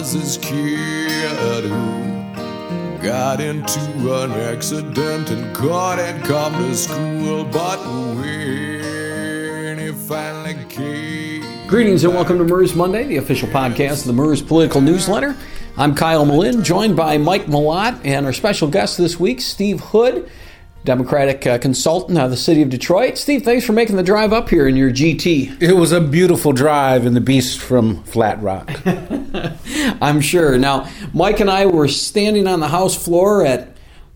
was this kid who got into an accident and couldn't come to school, but when he finally came... Greetings and welcome to MERS Monday, the official podcast of the MERS Political Newsletter. I'm Kyle Malin, joined by Mike Malott, and our special guest this week, Steve Hood, Democratic consultant out of the city of Detroit. Steve, thanks for making the drive up here in your GT. It was a beautiful drive in the Beast from Flat Rock. I'm sure. Now, Mike and I were standing on the House floor at,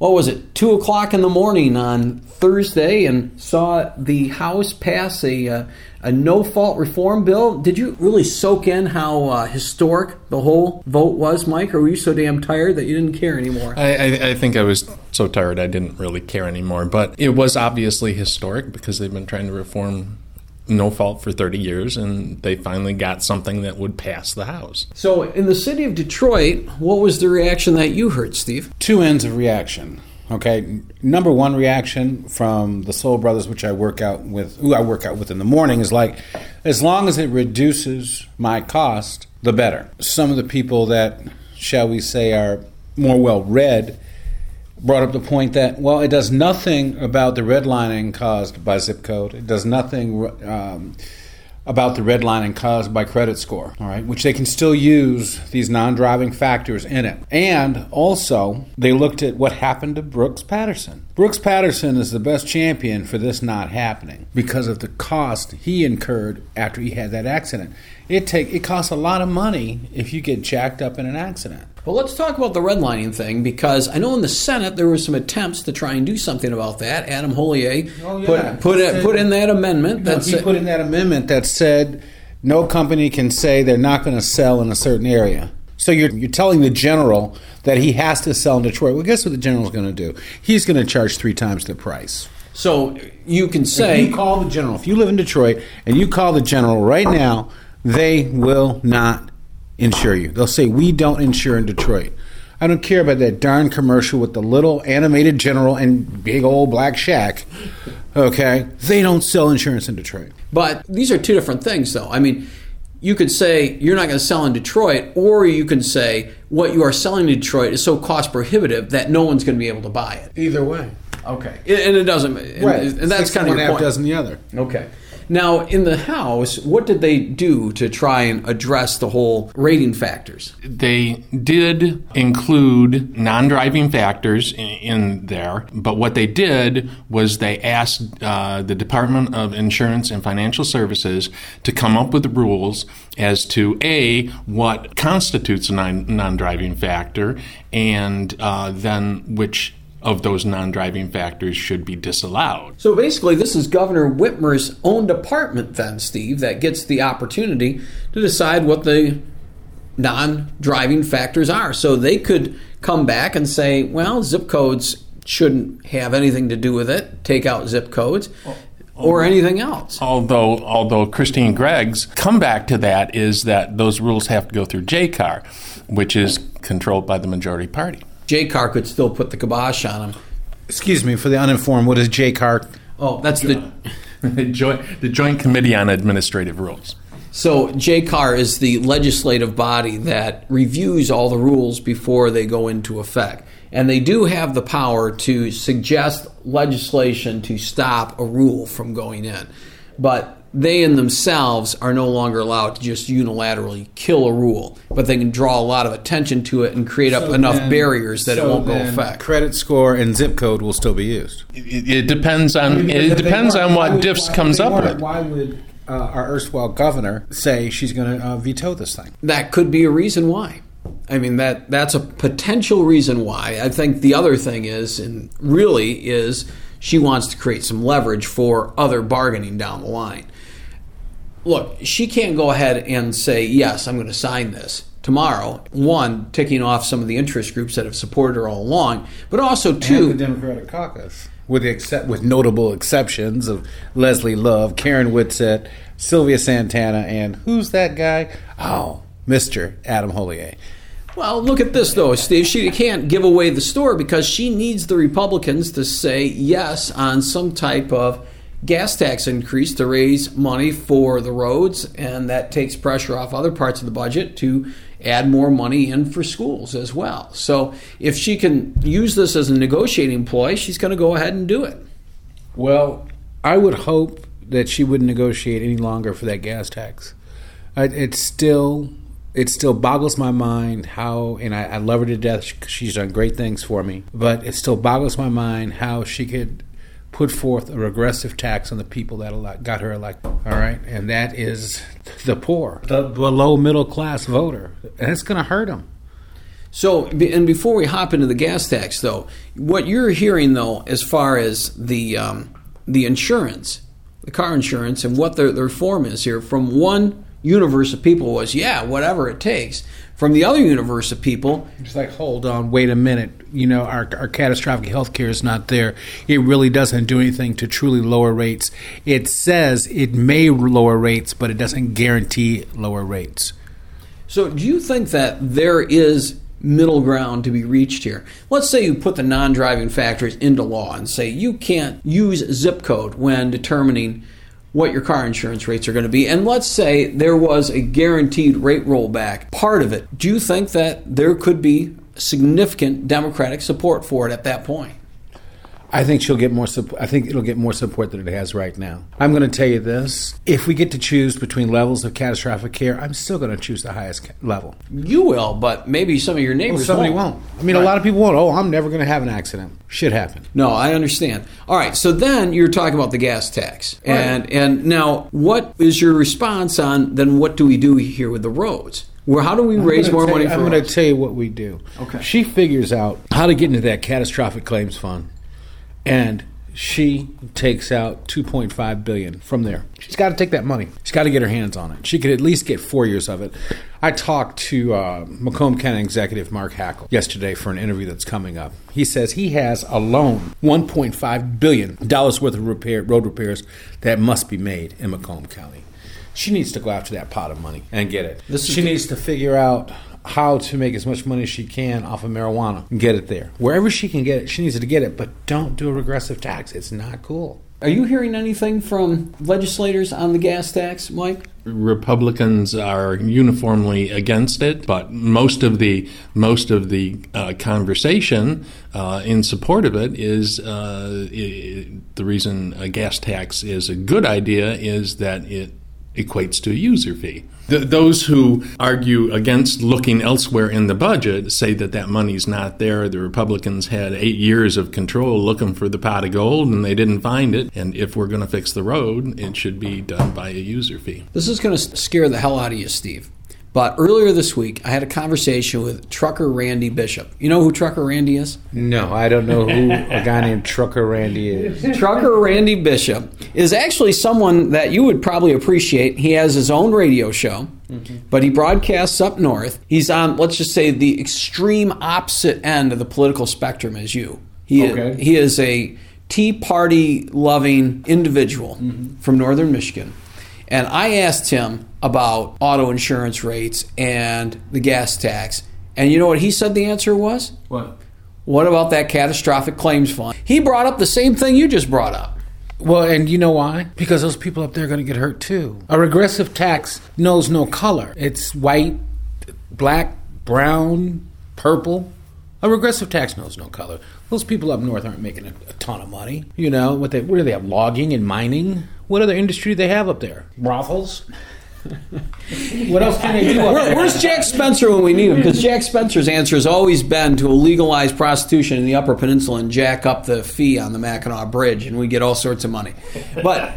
2 o'clock in the morning on Thursday and saw the House pass a no-fault reform bill. Did you really soak in how historic the whole vote was, Mike, or were you so damn tired that you didn't care anymore? I think I was so tired I didn't really care anymore. But it was obviously historic because they've been trying to reform no fault for 30 years, and they finally got something that would pass the House. So in the city of Detroit, what was the reaction that you heard, Steve? Two ends of reaction. Okay, number one reaction from the Soul Brothers, who I work out with in the morning, is like, as long as it reduces my cost, the better. Some of the people that, shall we say, are more well-read brought up the point that, well, it does nothing about the redlining caused by zip code. It does nothing about the redlining caused by credit score, all right, which they can still use these non-driving factors in it. And also, they looked at what happened to Brooks Patterson. Brooks Patterson is the best champion for this not happening because of the cost he incurred after he had that accident. It costs a lot of money if you get jacked up in an accident. Well, let's talk about the redlining thing, because I know in the Senate there were some attempts to try and do something about that. Adam Hollier put in that amendment. He put in that amendment that said no company can say they're not going to sell in a certain area. So you're telling the general that he has to sell in Detroit. Well, guess what the general's going to do? He's going to charge 3 times the price. So you can say... If you call the general, if you live in Detroit and you call the general right now, they will not insure you. They'll say, we don't insure in Detroit. I don't care about that darn commercial with the little animated general and big old black shack. Okay? They don't sell insurance in Detroit. But these are two different things, though. I mean, you could say you're not going to sell in Detroit, or you can say what you are selling in Detroit is so cost prohibitive that no one's going to be able to buy it. Either way. Okay. And it doesn't... Right. And that's kind of your point. One half dozen the other. Okay. Now, in the House, what did they do to try and address the whole rating factors? They did include non-driving factors in there, but what they did was they asked the Department of Insurance and Financial Services to come up with rules as to, A, what constitutes a non-driving factor, and then which of those non-driving factors should be disallowed. So basically, this is Governor Whitmer's own department then, Steve, that gets the opportunity to decide what the non-driving factors are. So they could come back and say, well, zip codes shouldn't have anything to do with it, take out zip codes, or anything else. Although Christine Gregg's comeback to that is that those rules have to go through JCAR, which is controlled by the majority party. JCAR could still put the kibosh on them. Excuse me, for the uninformed, what is JCAR? Oh, that's the Joint Committee on Administrative Rules. So JCAR is the legislative body that reviews all the rules before they go into effect. And they do have the power to suggest legislation to stop a rule from going in. But they in themselves are no longer allowed to just unilaterally kill a rule, but they can draw a lot of attention to it and create up enough barriers that it won't go effect. Credit score and zip code will still be used. It depends on what DIFS comes up with. Why would our erstwhile governor say she's going to veto this thing? That could be a reason why. I mean, that's a potential reason why. I think the other thing is, and really is, she wants to create some leverage for other bargaining down the line. Look, she can't go ahead and say, yes, I'm going to sign this tomorrow. One, ticking off some of the interest groups that have supported her all along, but also two... And the Democratic caucus, with notable exceptions of Leslie Love, Karen Whitsett, Sylvia Santana, and who's that guy? Oh, Mr. Adam Hollier. Well, look at this, though, Steve. She can't give away the store because she needs the Republicans to say yes on some type of gas tax increase to raise money for the roads, and that takes pressure off other parts of the budget to add more money in for schools as well. So if she can use this as a negotiating ploy, she's going to go ahead and do it. Well, I would hope that she wouldn't negotiate any longer for that gas tax. It still boggles my mind how, and I love her to death. She's done great things for me, but it still boggles my mind how she could put forth a regressive tax on the people that got her elected. All right, and that is the poor, the low middle class voter, and it's going to hurt them. So, and before we hop into the gas tax, though, what you're hearing, though, as far as the insurance, the car insurance, and what the reform is here, from one universe of people was, yeah, whatever it takes. From the other universe of people, it's like, hold on, wait a minute. You know, our catastrophic health care is not there. It really doesn't do anything to truly lower rates. It says it may lower rates, but it doesn't guarantee lower rates. So do you think that there is middle ground to be reached here? Let's say you put the non-driving factors into law and say you can't use zip code when determining what your car insurance rates are going to be. And let's say there was a guaranteed rate rollback, part of it. Do you think that there could be significant Democratic support for it at that point? I think she'll get more support. I think it'll get more support than it has right now. I'm going to tell you this. If we get to choose between levels of catastrophic care, I'm still going to choose the highest level. You will, but maybe some of your neighbors somebody won't. I mean, right. A lot of people won't. Oh, I'm never going to have an accident. Shit happen. No, I understand. All right, so then you're talking about the gas tax. Right. And now, what is your response on then what do we do here with the roads? How do we raise more money for I'm going to tell you what we do. Okay. She figures out how to get into that catastrophic claims fund. And she takes out $2.5 billion from there. She's got to take that money. She's got to get her hands on it. She could at least get 4 years of it. I talked to Macomb County Executive Mark Hackle yesterday for an interview that's coming up. He says he has alone $1.5 billion worth of road repairs that must be made in Macomb County. She needs to go after that pot of money and get it. She needs to figure out how to make as much money as she can off of marijuana and get it there. Wherever she can get it, she needs to get it, but don't do a regressive tax. It's not cool. Are you hearing anything from legislators on the gas tax, Mike? Republicans are uniformly against it, but most of the conversation in support of it is the reason a gas tax is a good idea is that it equates to a user fee. Those who argue against looking elsewhere in the budget say that that money's not there. The Republicans had 8 years of control looking for the pot of gold, and they didn't find it. And if we're going to fix the road, it should be done by a user fee. This is going to scare the hell out of you, Steve. But earlier this week, I had a conversation with Trucker Randy Bishop. You know who Trucker Randy is? No, I don't know who a guy named Trucker Randy is. Trucker Randy Bishop is actually someone that you would probably appreciate. He has his own radio show, but he broadcasts up north. He's on, let's just say, the extreme opposite end of the political spectrum as you. He is a Tea Party-loving individual from northern Michigan. And I asked him about auto insurance rates and the gas tax. And you know what he said the answer was? What? What about that catastrophic claims fund? He brought up the same thing you just brought up. Well, and you know why? Because those people up there are going to get hurt too. A regressive tax knows no color. It's white, black, brown, purple. A regressive tax knows no color. Those people up north aren't making a ton of money. You know, what do they have? Logging and mining? What other industry do they have up there? Brothels? What else can they do up there? Where's Jack Spencer when we need him? Because Jack Spencer's answer has always been to legalize prostitution in the Upper Peninsula and jack up the fee on the Mackinac Bridge, and we get all sorts of money. But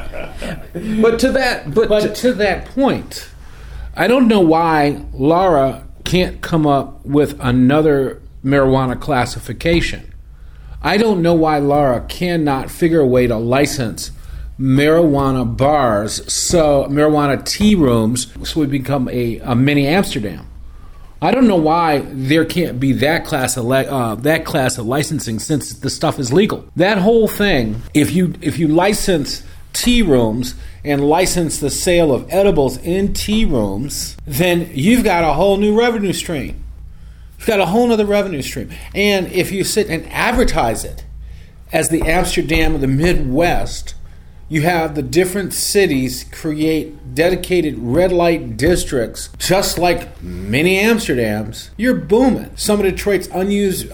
to that point, I don't know why Laura can't come up with another marijuana classification. I don't know why Laura cannot figure a way to license marijuana bars, so marijuana tea rooms, so we become a mini Amsterdam. I don't know why there can't be that class of licensing since the stuff is legal. That whole thing, if you license tea rooms and license the sale of edibles in tea rooms, then you've got a whole new revenue stream. You've got a whole other revenue stream. And if you sit and advertise it as the Amsterdam of the Midwest, you have the different cities create dedicated red light districts, just like mini Amsterdam's, you're booming. Some of Detroit's unused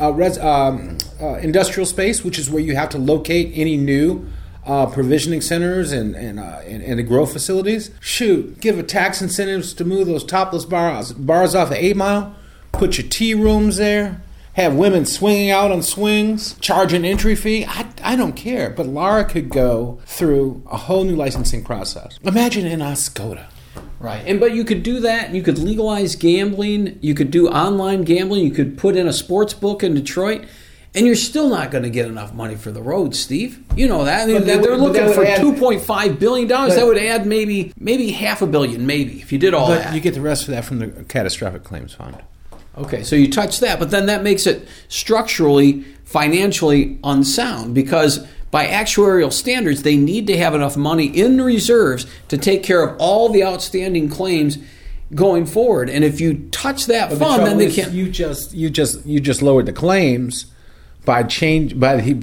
industrial space, which is where you have to locate any new provisioning centers and the growth facilities. Shoot, give a tax incentives to move those topless bars off of 8 Mile. Put your tea rooms there. Have women swinging out on swings. Charge an entry fee. I don't care. But Laura could go through a whole new licensing process. Imagine in Oscoda. Right. But you could do that. You could legalize gambling. You could do online gambling. You could put in a sports book in Detroit. And you're still not going to get enough money for the roads, Steve. You know that. They're looking for $2.5 billion. That would add maybe $500 million, maybe, if you did all that. But you get the rest of that from the catastrophic claims fund. Okay, so you touch that, but then that makes it structurally, financially unsound, because by actuarial standards, they need to have enough money in reserves to take care of all the outstanding claims going forward. And if you touch that fund, then they can't. You just lowered the claims by changing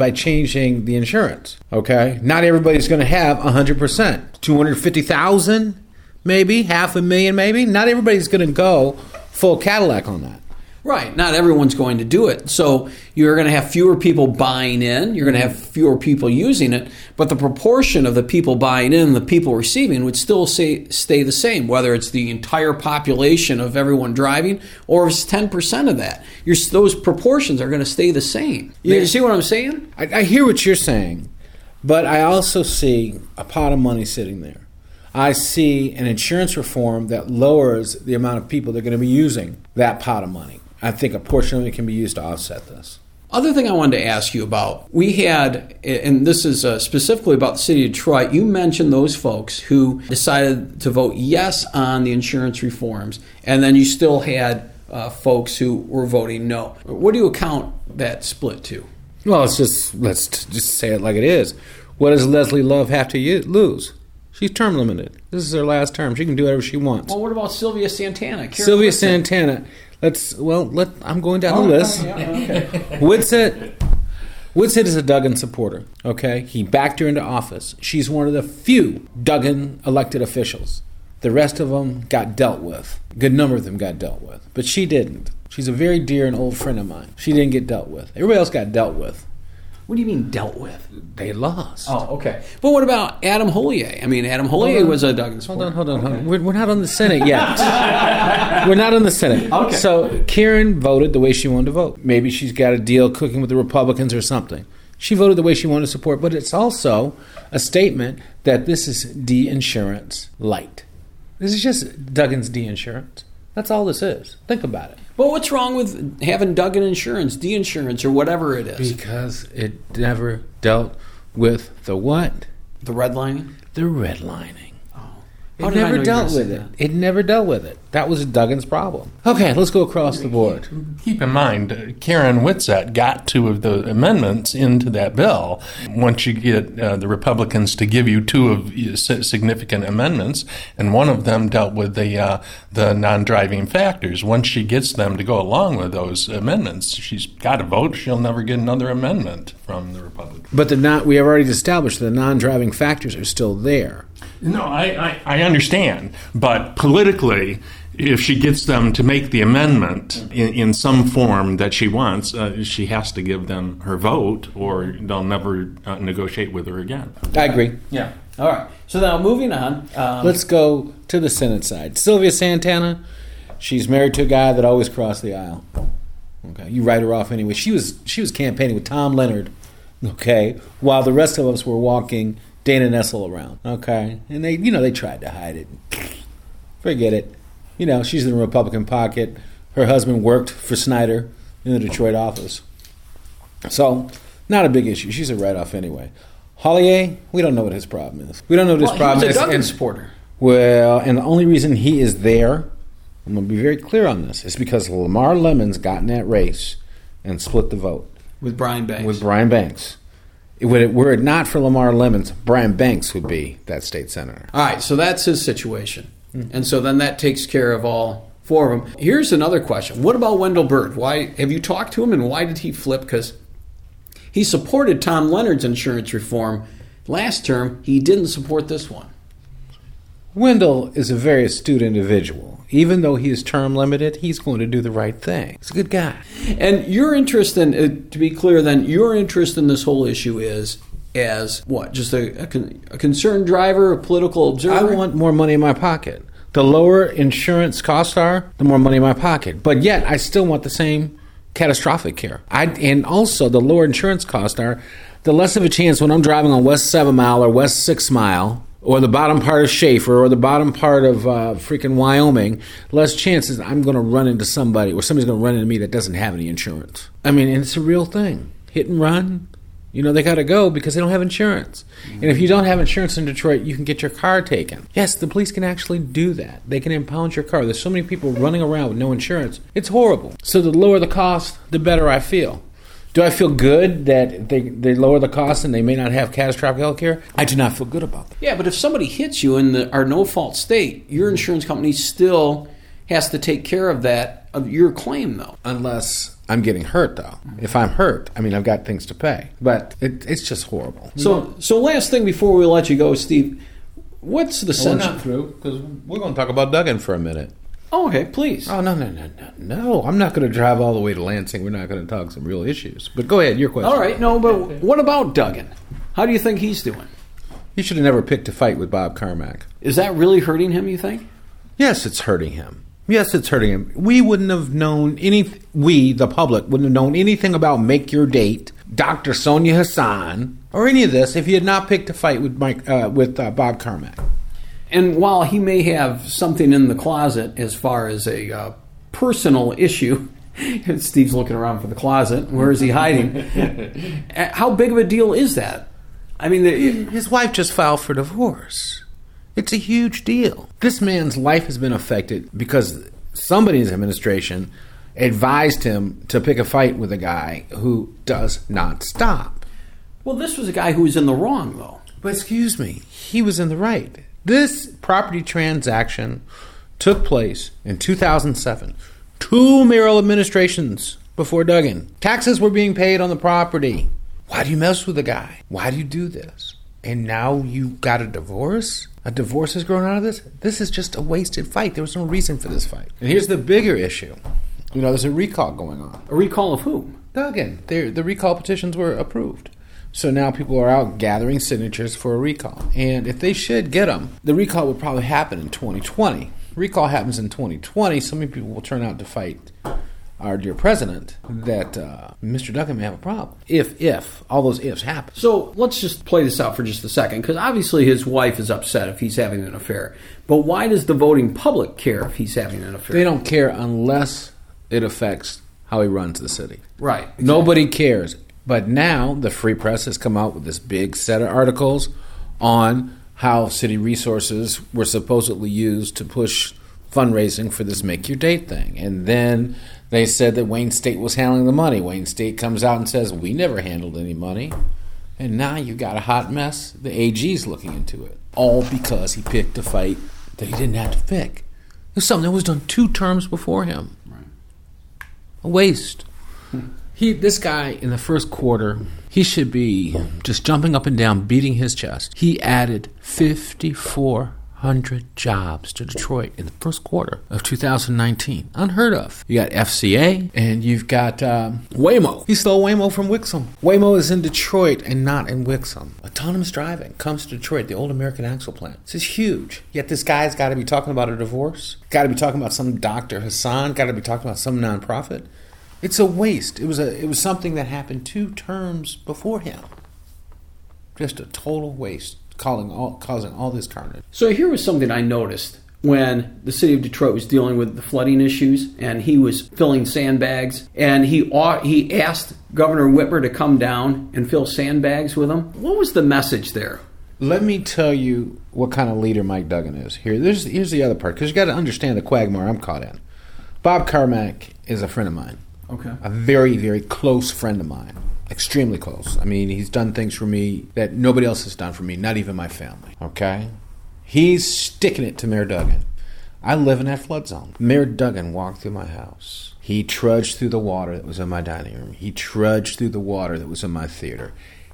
the insurance. Okay, not everybody's going to have 100%. 250,000, maybe $500,000, maybe. Not everybody's going to go full Cadillac on that. Right. Not everyone's going to do it. So you're going to have fewer people buying in. You're going to have fewer people using it. But the proportion of the people buying in and the people receiving would still stay the same, whether it's the entire population of everyone driving or if it's 10% of that. Those proportions are going to stay the same. You see what I'm saying? I hear what you're saying, but I also see a pot of money sitting there. I see an insurance reform that lowers the amount of people that are going to be using that pot of money. I think a portion of it can be used to offset this. Other thing I wanted to ask you about, we had, and this is specifically about the city of Detroit, you mentioned those folks who decided to vote yes on the insurance reforms, and then you still had folks who were voting no. What do you account that split to? Well, let's just say it like it is. What does Leslie Love have to lose? She's term limited. This is her last term. She can do whatever she wants. Well, what about Sylvia Santana? Sylvia Santana. I'm going down the list. Okay. Whitsitt is a Duggan supporter. Okay, he backed her into office. She's one of the few Duggan elected officials. The rest of them got dealt with. A good number of them got dealt with, but she didn't. She's a very dear and old friend of mine. She didn't get dealt with. Everybody else got dealt with. What do you mean dealt with? They lost. Oh, okay. But what about Adam Hollier? I mean, Adam Hollier was a Duggan supporter. Hold on. We're not on the Senate yet. We're not on the Senate. Okay. So Karen voted the way she wanted to vote. Maybe she's got a deal cooking with the Republicans or something. She voted the way she wanted to support, but it's also a statement that this is de-insurance light. This is just Duggan's de-insurance. That's all this is. Think about it. But what's wrong with having Duggan insurance, de-insurance, or whatever it is? Because it never dealt with the what? The redlining? The redlining. How It did I know never you dealt were gonna with say it. that? It never dealt with it. That was Duggan's problem. Okay, let's go across the board. Keep in mind, Karen Whitsitt got two of the amendments into that bill. Once you get the Republicans to give you two of significant amendments, and one of them dealt with the non-driving factors. Once she gets them to go along with those amendments, she's got to vote. She'll never get another amendment from the Republicans. But we have already established the non-driving factors are still there. No, I understand. But politically, if she gets them to make the amendment in some form that she wants, she has to give them her vote or they'll never negotiate with her again. I agree. Yeah. All right. So now moving on. Let's go to the Senate side. Sylvia Santana, she's married to a guy that always crossed the aisle. Okay, you write her off anyway. She was campaigning with Tom Leonard, okay, while the rest of us were walking Dana Nessel around, okay? And they tried to hide it. Forget it. She's in the Republican pocket. Her husband worked for Snyder in the Detroit office. So, not a big issue. She's a write-off anyway. Hollier, we don't know what his problem is. We don't know what his problem is. He's a Duggan supporter. Well, and the only reason he is there, I'm going to be very clear on this, is because Lamar Lemons got in that race and split the vote. With Brian Banks. Were it not for Lamar Lemons, Brian Banks would be that state senator. All right, so that's his situation. And so then that takes care of all four of them. Here's another question. What about Wendell Bird? Why have you talked to him, and why did he flip? Because he supported Tom Leonard's insurance reform last term. He didn't support this one. Wendell is a very astute individual. Even though he is term limited, he's going to do the right thing. He's a good guy. And your interest in, to be clear then, your interest in this whole issue is as what? Just a concerned driver, a political observer? I want more money in my pocket. The lower insurance costs are, the more money in my pocket. But yet, I still want the same catastrophic care. And also, the lower insurance costs are, the less of a chance when I'm driving on West 7 Mile or West 6 Mile or the bottom part of Schaefer or the bottom part of freaking Wyoming, less chances I'm going to run into somebody or somebody's going to run into me that doesn't have any insurance. I mean, and it's a real thing. Hit and run. You know, they got to go because they don't have insurance. And if you don't have insurance in Detroit, you can get your car taken. Yes, the police can actually do that. They can impound your car. There's so many people running around with no insurance. It's horrible. So the lower the cost, the better I feel. Do I feel good that they lower the cost and they may not have catastrophic health care? I do not feel good about that. Yeah, but if somebody hits you in our no-fault state, your insurance company still has to take care of that, of your claim, though. Unless I'm getting hurt, though. If I'm hurt, I mean, I've got things to pay. But it's just horrible. So last thing before we let you go, Steve, what's the sense? We're not through, because we're going to talk about Duggan for a minute. Oh, okay, please. Oh, no. I'm not going to drive all the way to Lansing. We're not going to talk some real issues. But go ahead, your question. All right, no, but what about Duggan? How do you think he's doing? He should have never picked a fight with Bob Carmack. Is that really hurting him, you think? Yes, it's hurting him. We wouldn't have known we, the public, wouldn't have known anything about Make Your Date, Dr. Sonia Hassan, or any of this if he had not picked a fight with Bob Carmack. And while he may have something in the closet as far as a personal issue, Steve's looking around for the closet. Where is he hiding? How big of a deal is that? I mean, his wife just filed for divorce. It's a huge deal. This man's life has been affected because somebody in his administration advised him to pick a fight with a guy who does not stop. Well, this was a guy who was in the wrong, though. But excuse me, he was in the right. This property transaction took place in 2007. 2 mayoral administrations before Duggan. Taxes were being paid on the property. Why do you mess with a guy? Why do you do this? And now you got a divorce? A divorce has grown out of this? This is just a wasted fight. There was no reason for this fight. And here's the bigger issue. You know, there's a recall going on. A recall of who? Duggan. The recall petitions were approved. So now people are out gathering signatures for a recall. And if they should get them, the recall would probably happen in 2020. Recall happens in 2020. So many people will turn out to fight our dear president that Mr. Duggan may have a problem. If all those ifs happen. So let's just play this out for just a second, because obviously his wife is upset if he's having an affair. But why does the voting public care if he's having an affair? They don't care unless it affects how he runs the city. Right. Exactly. Nobody cares. But now the Free Press has come out with this big set of articles on how city resources were supposedly used to push fundraising for this Make Your Date thing. And then they said that Wayne State was handling the money. Wayne State comes out and says, we never handled any money. And now you got a hot mess. The AG's looking into it. All because he picked a fight that he didn't have to pick. It was something that was done 2 terms before him. Right. A waste. This guy, in the first quarter, he should be just jumping up and down, beating his chest. He added 5,400 jobs to Detroit in the first quarter of 2019. Unheard of. You got FCA, and you've got Waymo. He stole Waymo from Wixom. Waymo is in Detroit and not in Wixom. Autonomous driving comes to Detroit, the old American Axle plant. This is huge. Yet this guy's got to be talking about a divorce. Got to be talking about some Dr. Hassan. Got to be talking about some nonprofit. It's a waste. It was something that happened 2 terms before him. Just a total waste, causing all this carnage. So here was something I noticed when the city of Detroit was dealing with the flooding issues, and he was filling sandbags, and he asked Governor Whitmer to come down and fill sandbags with him. What was the message there? Let me tell you what kind of leader Mike Duggan is. Here's the other part, because you got to understand the quagmire I'm caught in. Bob Carmack is a friend of mine. Okay. A very, very close friend of mine. Extremely close. I mean, he's done things for me that nobody else has done for me, not even my family. Okay? He's sticking it to Mayor Duggan. I live in that flood zone. Mayor Duggan walked through my house. He trudged through the water that was in my dining room. He trudged through the water that was in my theater.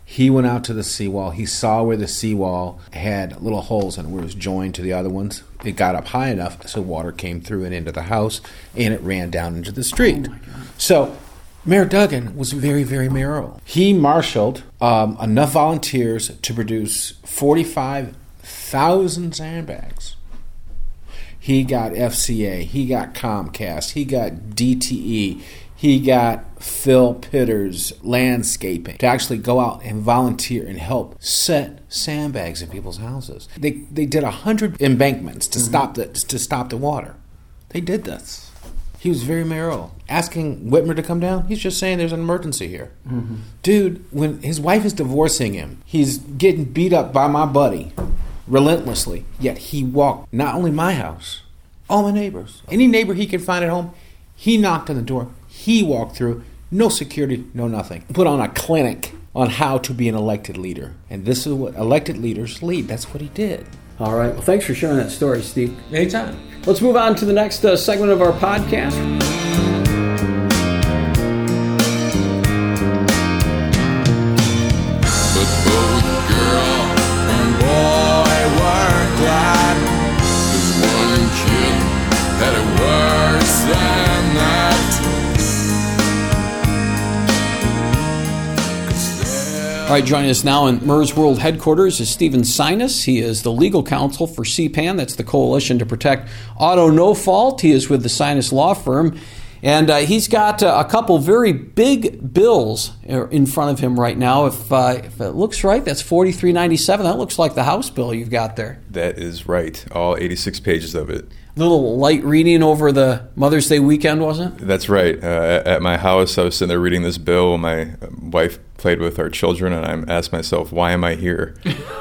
He went out to the seawall. He saw where the seawall had little holes in it where it was joined to the other ones. It got up high enough so water came through and into the house, and it ran down into the street. Oh my God. So Mayor Duggan was very, very mayoral. He marshaled enough volunteers to produce 45,000 sandbags. He got FCA, he got Comcast, he got DTE, he got Phil Pitter's Landscaping to actually go out and volunteer and help set sandbags in people's houses. They did 100 embankments to stop the water. They did this. He was very mayoral. Asking Whitmer to come down, he's just saying there's an emergency here. Mm-hmm. Dude, when his wife is divorcing him, he's getting beat up by my buddy relentlessly, yet he walked not only my house, all my neighbors. Any neighbor he could find at home, he knocked on the door. He walked through, no security, no nothing. Put on a clinic on how to be an elected leader. And this is what elected leaders lead. That's what he did. All right. Well, thanks for sharing that story, Steve. Anytime. Let's move on to the next segment of our podcast. But both girl and boy were glad, 'cause one kid had it worse than that. All right, joining us now in MERS World Headquarters is Stephen Sinus. He is the legal counsel for CPAN. That's the Coalition to Protect Auto No Fault. He is with the Sinus Law Firm. And he's got a couple very big bills in front of him right now. If it looks right, that's 4397. That looks like the House bill you've got there. That is right. All 86 pages of it. A little light reading over the Mother's Day weekend, wasn't it? That's right. At my house, I was sitting there reading this bill. My wife played with our children, and I asked myself, why am I here?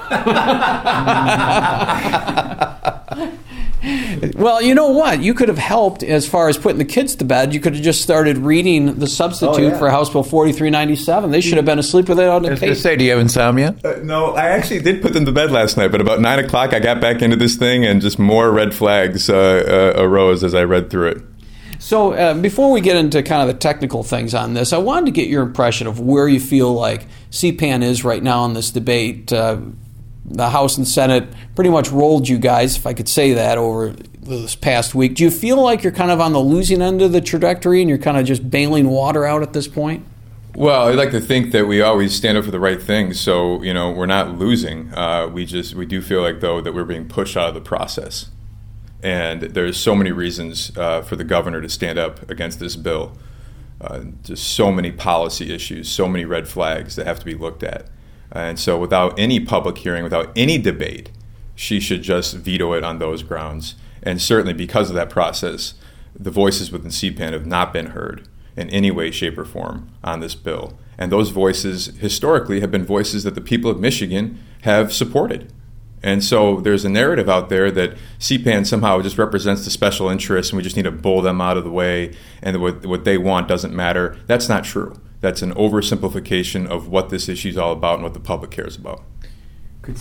Well, you know what? You could have helped as far as putting the kids to bed. You could have just started reading the substitute for House Bill 4397. They should have been asleep with it on the I was case. going to say, do you have insomnia? No, I actually did put them to bed last night, but about 9 o'clock, I got back into this thing, and just more red flags arose as I read through it. So before we get into kind of the technical things on this, I wanted to get your impression of where you feel like CPAN is right now in this debate. The House and Senate pretty much rolled you guys, if I could say that, over this past week. Do you feel like you're kind of on the losing end of the trajectory and you're kind of just bailing water out at this point? Well, I'd like to think that we always stand up for the right things, so we're not losing. We do feel like, though, that we're being pushed out of the process. And there's so many reasons for the governor to stand up against this bill. Just so many policy issues, so many red flags that have to be looked at. And so without any public hearing, without any debate, she should just veto it on those grounds. And certainly because of that process, the voices within CPAN have not been heard in any way, shape, or form on this bill. And those voices historically have been voices that the people of Michigan have supported. And so there's a narrative out there that CPAN somehow just represents the special interests and we just need to bull them out of the way and what they want doesn't matter. That's not true. That's an oversimplification of what this issue is all about and what the public cares about. Could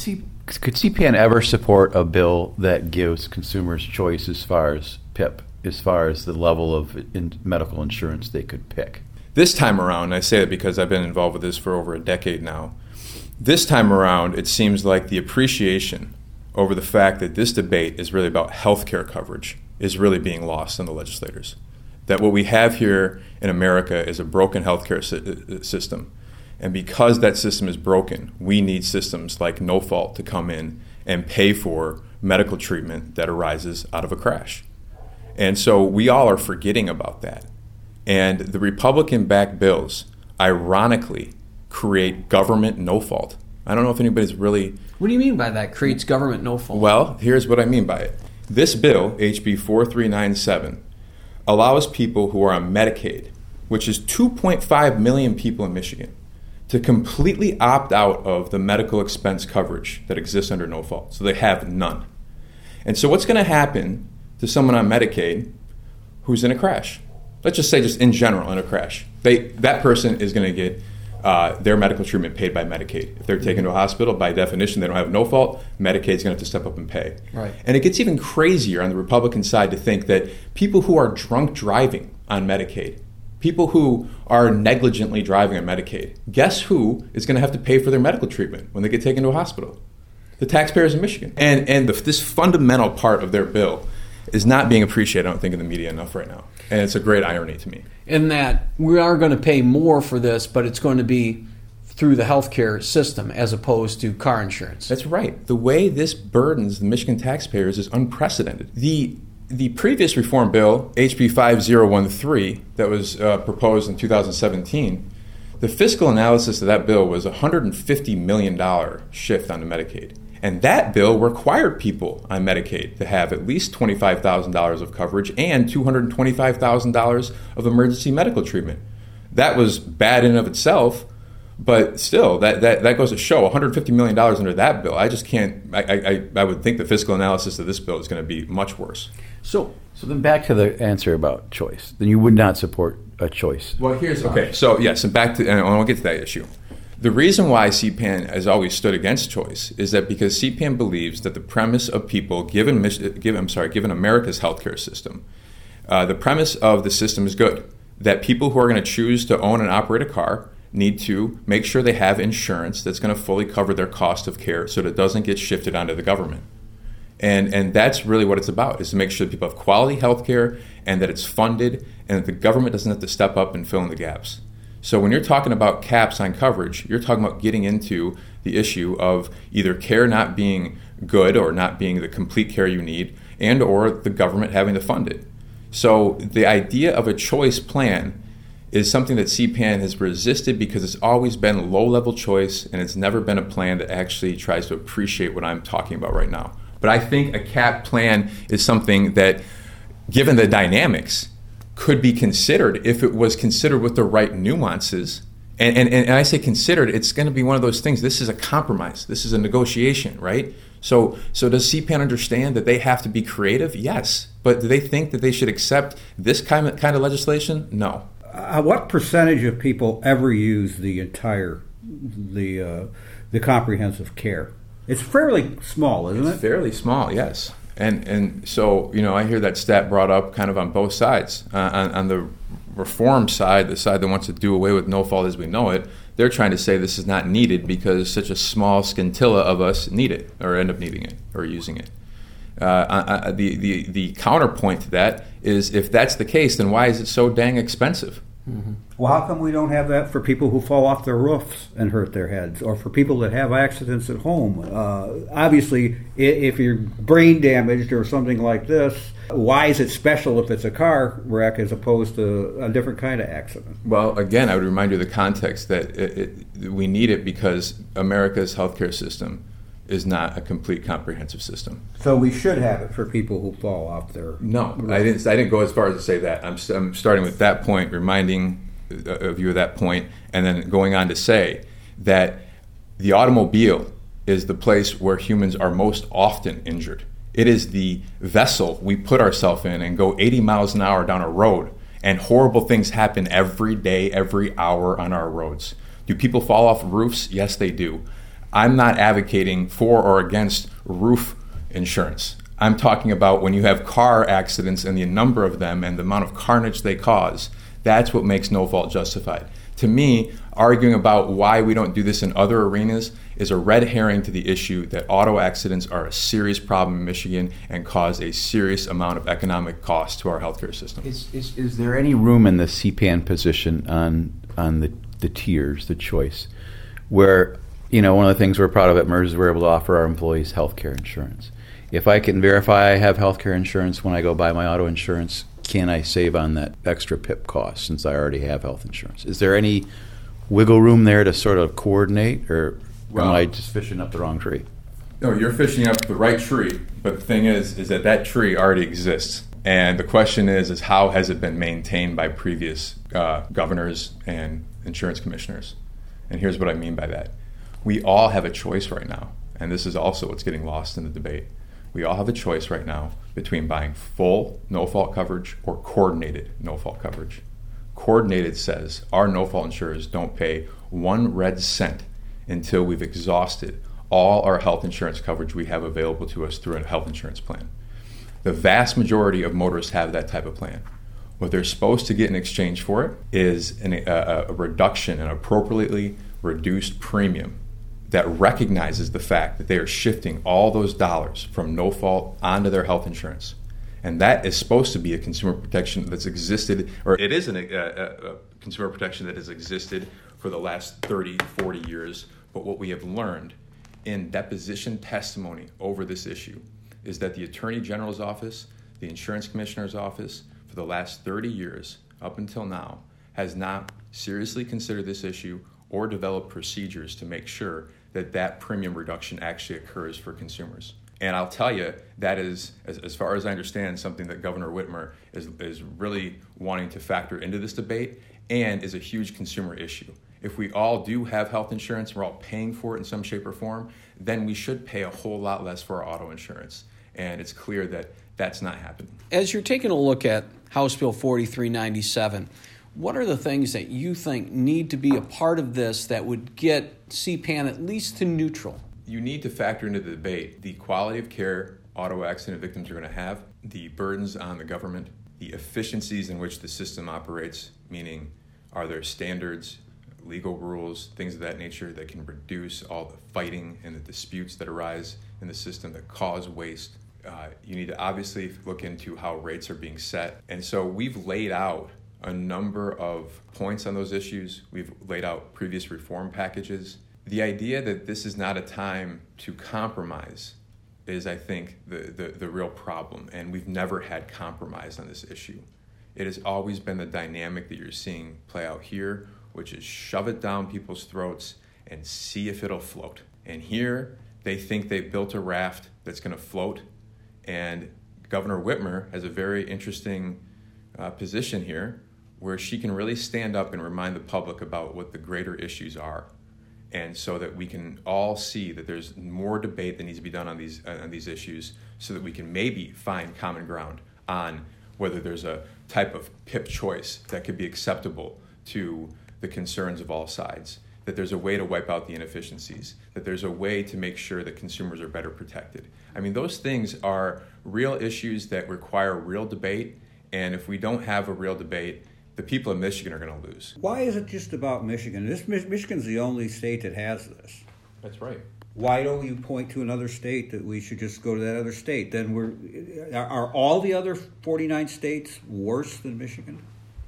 CPAN ever support a bill that gives consumers choice as far as PIP, as far as the level of medical insurance they could pick? This time around, and I say it because I've been involved with this for over a decade now, this time around it seems like the appreciation over the fact that this debate is really about health care coverage is really being lost on the legislators. That what we have here in America is a broken healthcare system. And because that system is broken, we need systems like No Fault to come in and pay for medical treatment that arises out of a crash. And so we all are forgetting about that. And the Republican-backed bills, ironically, create government no fault. I don't know if anybody's really... What do you mean by that, creates government no fault? Well, here's what I mean by it. This bill, HB 4397, allows people who are on Medicaid, which is 2.5 million people in Michigan, to completely opt out of the medical expense coverage that exists under No Fault. So they have none. And so what's going to happen to someone on Medicaid who's in a crash? Let's just say just in general in a crash. That person is going to get their medical treatment paid by Medicaid. If they're taken to a hospital, by definition, they don't have No Fault, Medicaid's going to have to step up and pay. Right. And it gets even crazier on the Republican side to think that people who are drunk driving on Medicaid People who are negligently driving on Medicaid, guess who is going to have to pay for their medical treatment when they get taken to a hospital? The taxpayers in Michigan. And this fundamental part of their bill is not being appreciated, I don't think, in the media enough right now. And it's a great irony to me. In that we are going to pay more for this, but it's going to be through the healthcare system as opposed to car insurance. That's right. The way this burdens the Michigan taxpayers is unprecedented. The previous reform bill, HB 5013, that was proposed in 2017, the fiscal analysis of that bill was a $150 million shift onto Medicaid. And that bill required people on Medicaid to have at least $25,000 of coverage and $225,000 of emergency medical treatment. That was bad in and of itself, but still, that goes to show $150 million under that bill. I just can't, I would think the fiscal analysis of this bill is going to be much worse. So then back to the answer about choice. Then you would not support a choice. Well, and back to, and I want to get to that issue. The reason why CPAN has always stood against choice is that because CPAN believes that the premise of people, given America's healthcare system, the premise of the system is good. That people who are going to choose to own and operate a car need to make sure they have insurance that's going to fully cover their cost of care so that it doesn't get shifted onto the government. And that's really what it's about, is to make sure that people have quality health care and that it's funded and that the government doesn't have to step up and fill in the gaps. So when you're talking about caps on coverage, you're talking about getting into the issue of either care not being good or not being the complete care you need, and or the government having to fund it. So the idea of a choice plan is something that CPAN has resisted because it's always been low-level choice, and it's never been a plan that actually tries to appreciate what I'm talking about right now. But I think a cap plan is something that, given the dynamics, could be considered if it was considered with the right nuances. And I say considered, it's going to be one of those things. This is a compromise. This is a negotiation, right? So does CPAN understand that they have to be creative? Yes. But do they think that they should accept this kind of legislation? No. What percentage of people ever use the comprehensive care? It's fairly small, isn't it? It's fairly small, yes. And so, I hear that stat brought up kind of on both sides. On the reform side, the side that wants to do away with no fault as we know it, they're trying to say this is not needed because such a small scintilla of us need it or end up needing it or using it. The counterpoint to that is, if that's the case, then why is it so dang expensive? Mm-hmm. Well, how come we don't have that for people who fall off their roofs and hurt their heads, or for people that have accidents at home? Obviously, if you're brain damaged or something like this, why is it special if it's a car wreck as opposed to a different kind of accident? Well, again, I would remind you of the context that we need it because America's healthcare system is not a complete comprehensive system. So we should have it for people who fall off their... No, I didn't go as far as to say that. I'm starting with that point, reminding of you of that point, and then going on to say that the automobile is the place where humans are most often injured. It is the vessel we put ourselves in and go 80 miles an hour down a road, and horrible things happen every day, every hour on our roads. Do people fall off roofs? Yes, they do. I'm not advocating for or against roof insurance. I'm talking about when you have car accidents and the number of them and the amount of carnage they cause. That's what makes no fault justified. To me, arguing about why we don't do this in other arenas is a red herring to the issue that auto accidents are a serious problem in Michigan and cause a serious amount of economic cost to our healthcare system. Is there any room in the CPAN position on the tiers, the choice, where one of the things we're proud of at MERS is we're able to offer our employees health care insurance. If I can verify I have health care insurance when I go buy my auto insurance, can I save on that extra PIP cost since I already have health insurance? Is there any wiggle room there to sort of coordinate, or am I just fishing up the wrong tree? No, you're fishing up the right tree, but the thing is that tree already exists. And the question is how has it been maintained by previous governors and insurance commissioners? And here's what I mean by that. We all have a choice right now, and this is also what's getting lost in the debate. We all have a choice right now between buying full no-fault coverage or coordinated no-fault coverage. Coordinated says our no-fault insurers don't pay 1 red cent until we've exhausted all our health insurance coverage we have available to us through a health insurance plan. The vast majority of motorists have that type of plan. What they're supposed to get in exchange for it is a reduction, an appropriately reduced premium that recognizes the fact that they are shifting all those dollars from no fault onto their health insurance. And that is supposed to be a consumer protection that's existed, or it is a consumer protection that has existed for the last 30, 40 years. But what we have learned in deposition testimony over this issue is that the Attorney General's office, the Insurance Commissioner's office, for the last 30 years, up until now, has not seriously considered this issue or developed procedures to make sure that that premium reduction actually occurs for consumers. And I'll tell you, that is, as far as I understand, something that Governor Whitmer is really wanting to factor into this debate and is a huge consumer issue. If we all do have health insurance, we're all paying for it in some shape or form, then we should pay a whole lot less for our auto insurance. And it's clear that that's not happening. As you're taking a look at House Bill 4397, what are the things that you think need to be a part of this that would get CPAN at least to neutral? You need to factor into the debate the quality of care auto accident victims are going to have, the burdens on the government, the efficiencies in which the system operates, meaning are there standards, legal rules, things of that nature that can reduce all the fighting and the disputes that arise in the system that cause waste. You need to obviously look into how rates are being set. And so we've laid out a number of points on those issues. We've laid out previous reform packages. The idea that this is not a time to compromise is, I think, the real problem. And we've never had compromise on this issue. It has always been the dynamic that you're seeing play out here, which is shove it down people's throats and see if it'll float. And here, they think they've built a raft that's going to float. And Governor Whitmer has a very interesting position here where she can really stand up and remind the public about what the greater issues are. And so that we can all see that there's more debate that needs to be done on these issues so that we can maybe find common ground on whether there's a type of PIP choice that could be acceptable to the concerns of all sides, that there's a way to wipe out the inefficiencies, that there's a way to make sure that consumers are better protected. I mean, those things are real issues that require real debate, and if we don't have a real debate, the people of Michigan are going to lose. Why is it just about Michigan? Michigan's the only state that has this. That's right. Why don't you point to another state that we should just go to that other state? Then are all the other 49 states worse than Michigan?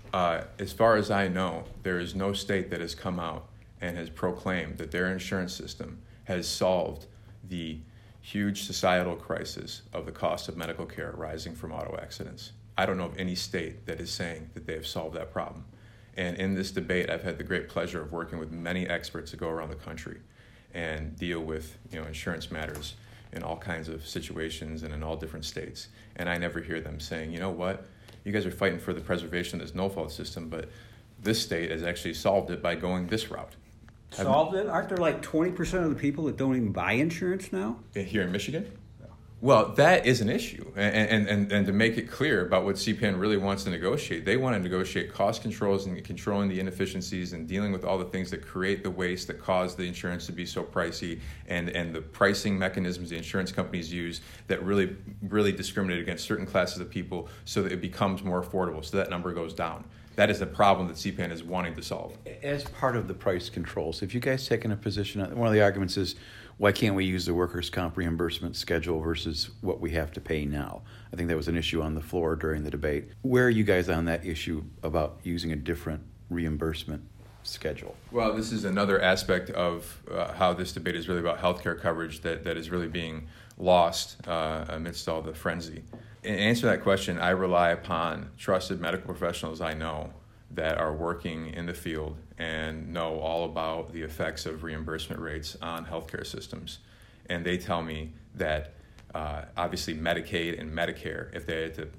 As far as I know, there is no state that has come out and has proclaimed that their insurance system has solved the huge societal crisis of the cost of medical care arising from auto accidents. I don't know of any state that is saying that they have solved that problem. And in this debate, I've had the great pleasure of working with many experts that go around the country and deal with insurance matters in all kinds of situations and in all different states. And I never hear them saying, you know what, you guys are fighting for the preservation of this no-fault system, but this state has actually solved it by going this route. Solved it? Aren't there like 20% of the people that don't even buy insurance now? Here in Michigan? Well, that is an issue. And to make it clear about what CPAN really wants to negotiate, they want to negotiate cost controls and controlling the inefficiencies and dealing with all the things that create the waste that cause the insurance to be so pricey and the pricing mechanisms the insurance companies use that really discriminate against certain classes of people so that it becomes more affordable, so that number goes down. That is the problem that CPAN is wanting to solve. As part of the price controls, have you guys taken a position? One of the arguments is, why can't we use the workers' comp reimbursement schedule versus what we have to pay now? I think that was an issue on the floor during the debate. Where are you guys on that issue about using a different reimbursement schedule? Well, this is another aspect of how this debate is really about healthcare coverage that is really being lost amidst all the frenzy. In answer to that question, I rely upon trusted medical professionals I know that are working in the field and know all about the effects of reimbursement rates on healthcare systems. And they tell me that obviously Medicaid and Medicare, if they had to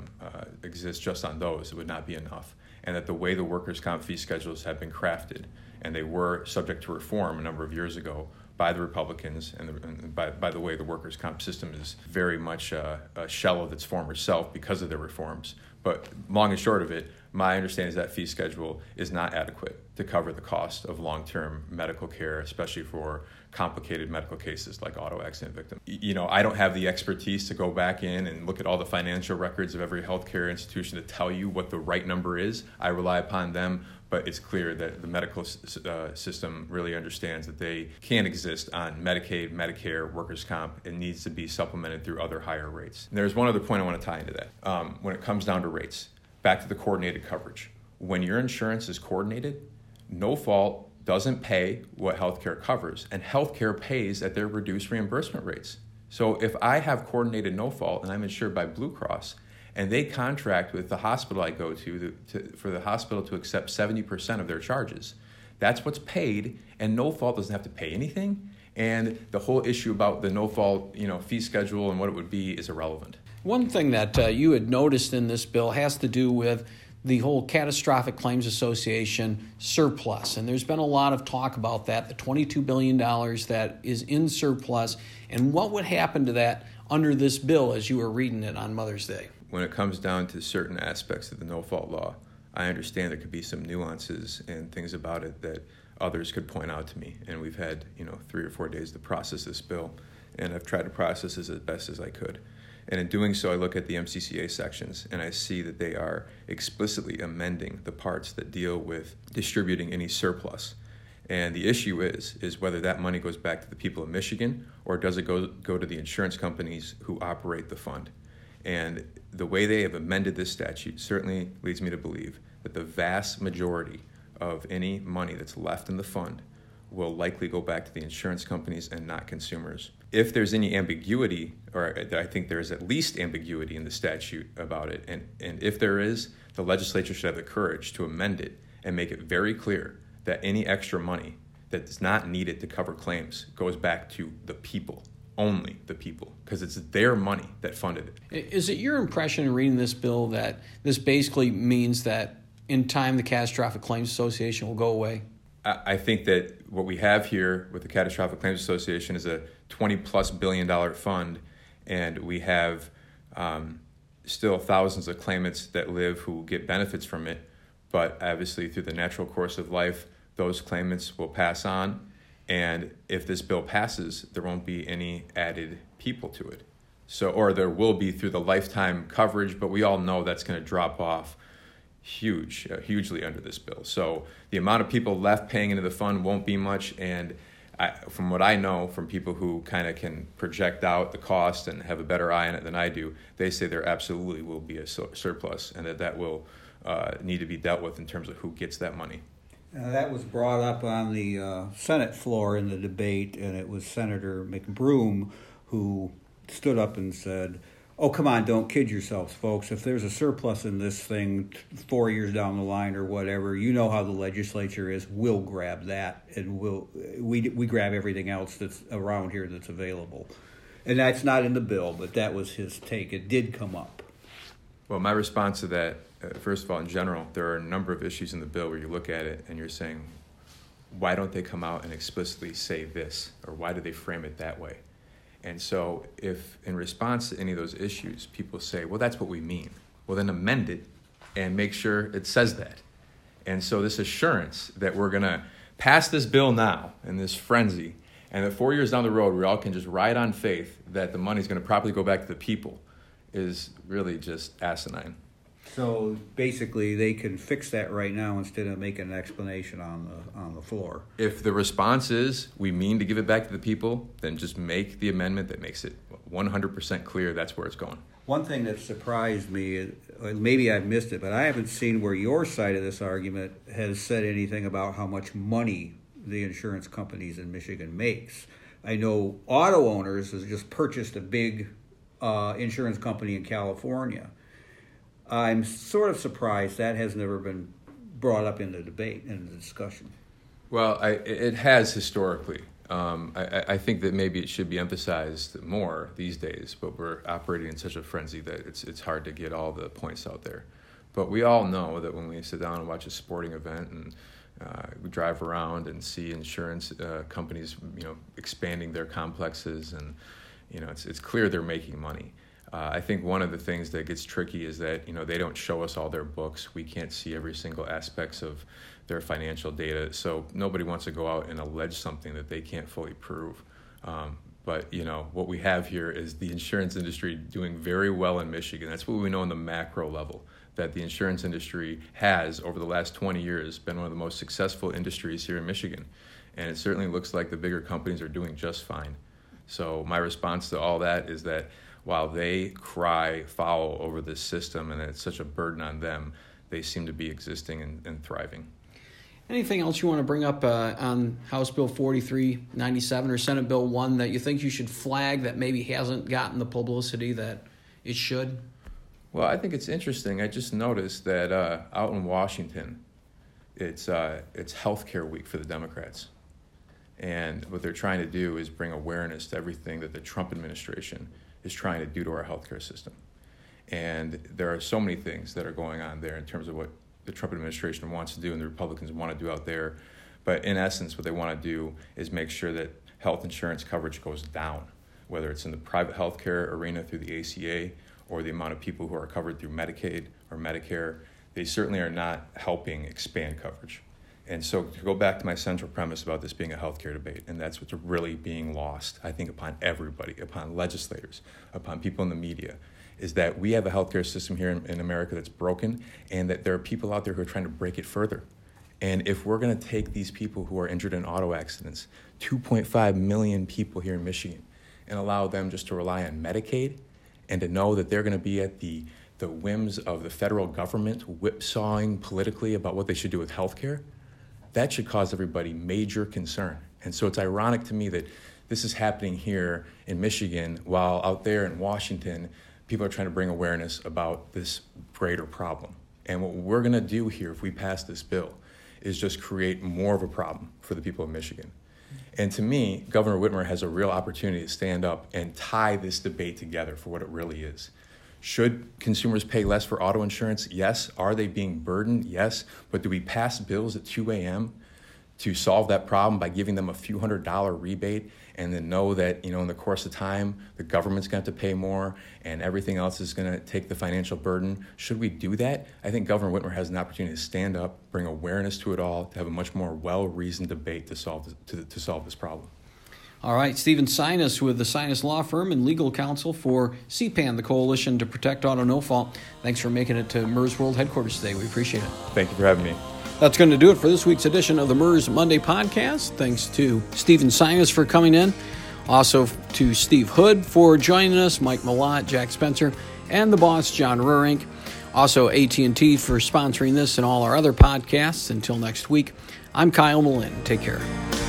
exist just on those, it would not be enough. And that the way the workers' comp fee schedules have been crafted, and they were subject to reform a number of years ago by the Republicans, and by the way, the workers' comp system is very much a shell of its former self because of their reforms. But long and short of it, my understanding is that fee schedule is not adequate to cover the cost of long-term medical care, especially for complicated medical cases like auto accident victims. I don't have the expertise to go back in and look at all the financial records of every healthcare institution to tell you what the right number is. I rely upon them, but it's clear that the medical system really understands that they can't exist on Medicaid, Medicare, workers' comp. It needs to be supplemented through other higher rates. And there's one other point I want to tie into that. When it comes down to rates, back to the coordinated coverage. When your insurance is coordinated, no fault doesn't pay what healthcare covers, and healthcare pays at their reduced reimbursement rates. So if I have coordinated no fault and I'm insured by Blue Cross, and they contract with the hospital I go to for the hospital to accept 70% of their charges, that's what's paid, and no fault doesn't have to pay anything. And the whole issue about the no fault, fee schedule and what it would be is irrelevant. One thing that you had noticed in this bill has to do with the whole Catastrophic Claims Association surplus. And there's been a lot of talk about that, the $22 billion that is in surplus, and what would happen to that under this bill as you were reading it on Mother's Day. When it comes down to certain aspects of the no-fault law, I understand there could be some nuances and things about it that others could point out to me. And we've had 3 or 4 days to process this bill, and I've tried to process this as best as I could. And in doing so, I look at the MCCA sections, and I see that they are explicitly amending the parts that deal with distributing any surplus. And the issue is whether that money goes back to the people of Michigan, or does it go to the insurance companies who operate the fund. And the way they have amended this statute certainly leads me to believe that the vast majority of any money that's left in the fund will likely go back to the insurance companies and not consumers. If there's any ambiguity, or I think there is at least ambiguity in the statute about it, and if there is, the legislature should have the courage to amend it and make it very clear that any extra money that is not needed to cover claims goes back to the people, only the people, because it's their money that funded it. Is it your impression in reading this bill that this basically means that in time the Catastrophic Claims Association will go away? I think that what we have here with the Catastrophic Claims Association is a $20+ billion fund, and we have still thousands of claimants that live who get benefits from it, but obviously through the natural course of life, those claimants will pass on, and if this bill passes, there won't be any added people to it. Or there will be through the lifetime coverage, but we all know that's going to drop off hugely under this bill. So the amount of people left paying into the fund won't be much, and from what I know from people who kind of can project out the cost and have a better eye on it than I do, they say there absolutely will be a surplus, and that will need to be dealt with in terms of who gets that money. That was brought up on the Senate floor in the debate, and it was Senator McBroom who stood up and said, "Oh, come on, don't kid yourselves, folks. If there's a surplus in this thing 4 years down the line or whatever, you know how the legislature is. We'll grab that, and we grab everything else that's around here that's available." And that's not in the bill, but that was his take. It did come up. Well, my response to that, first of all, in general, there are a number of issues in the bill where you look at it and you're saying, why don't they come out and explicitly say this, or why do they frame it that way? And so if in response to any of those issues, people say, well, that's what we mean, well, then amend it and make sure it says that. And so this assurance that we're going to pass this bill now in this frenzy, and that 4 years down the road, we all can just ride on faith that the money's going to properly go back to the people is really just asinine. So basically, they can fix that right now instead of making an explanation on the floor. If the response is we mean to give it back to the people, then just make the amendment that makes it 100% clear that's where it's going. One thing that surprised me, maybe I've missed it, but I haven't seen where your side of this argument has said anything about how much money the insurance companies in Michigan makes. I know Auto Owners has just purchased a big insurance company in California. I'm sort of surprised that has never been brought up in the debate and the discussion. Well, it has historically. I think that maybe it should be emphasized more these days, but we're operating in such a frenzy that it's hard to get all the points out there. But we all know that when we sit down and watch a sporting event and we drive around and see insurance companies, expanding their complexes, and it's clear they're making money. I think one of the things that gets tricky is that, they don't show us all their books. We can't see every single aspects of their financial data. So nobody wants to go out and allege something that they can't fully prove. But what we have here is the insurance industry doing very well in Michigan. That's what we know on the macro level, that the insurance industry has, over the last 20 years, been one of the most successful industries here in Michigan. And it certainly looks like the bigger companies are doing just fine. So my response to all that is that while they cry foul over this system and it's such a burden on them, they seem to be existing and thriving. Anything else you want to bring up on House Bill 4397 or Senate Bill 1 that you think you should flag that maybe hasn't gotten the publicity that it should? Well, I think it's interesting. I just noticed that out in Washington, it's healthcare week for the Democrats. And what they're trying to do is bring awareness to everything that the Trump administration is trying to do to our healthcare system. And there are so many things that are going on there in terms of what the Trump administration wants to do and the Republicans want to do out there. But in essence, what they want to do is make sure that health insurance coverage goes down, whether it's in the private healthcare arena through the ACA or the amount of people who are covered through Medicaid or Medicare. They certainly are not helping expand coverage. And so to go back to my central premise about this being a healthcare debate, and that's what's really being lost, I think, upon everybody, upon legislators, upon people in the media, is that we have a healthcare system here in America that's broken, and that there are people out there who are trying to break it further. And if we're going to take these people who are injured in auto accidents, 2.5 million people here in Michigan, and allow them just to rely on Medicaid and to know that they're going to be at the whims of the federal government whipsawing politically about what they should do with healthcare, that should cause everybody major concern. And so it's ironic to me that this is happening here in Michigan while out there in Washington, people are trying to bring awareness about this greater problem. And what we're going to do here if we pass this bill is just create more of a problem for the people of Michigan. And to me, Governor Whitmer has a real opportunity to stand up and tie this debate together for what it really is. Should consumers pay less for auto insurance? Yes. Are they being burdened? Yes. But do we pass bills at 2 a.m. to solve that problem by giving them a few $100 rebate and then know that, in the course of time, the government's going to have to pay more and everything else is going to take the financial burden? Should we do that? I think Governor Whitmer has an opportunity to stand up, bring awareness to it all, to have a much more well-reasoned debate to solve this problem. All right, Stephen Sinus with the Sinus Law Firm and legal counsel for CPAN, the Coalition to Protect Auto No Fault. Thanks for making it to MERS World Headquarters today. We appreciate it. Thank you for having me. That's going to do it for this week's edition of the MERS Monday podcast. Thanks to Stephen Sinus for coming in. Also to Steve Hood for joining us, Mike Malott, Jack Spencer, and the boss, John Rurink. Also AT&T for sponsoring this and all our other podcasts. Until next week, I'm Kyle Malin. Take care.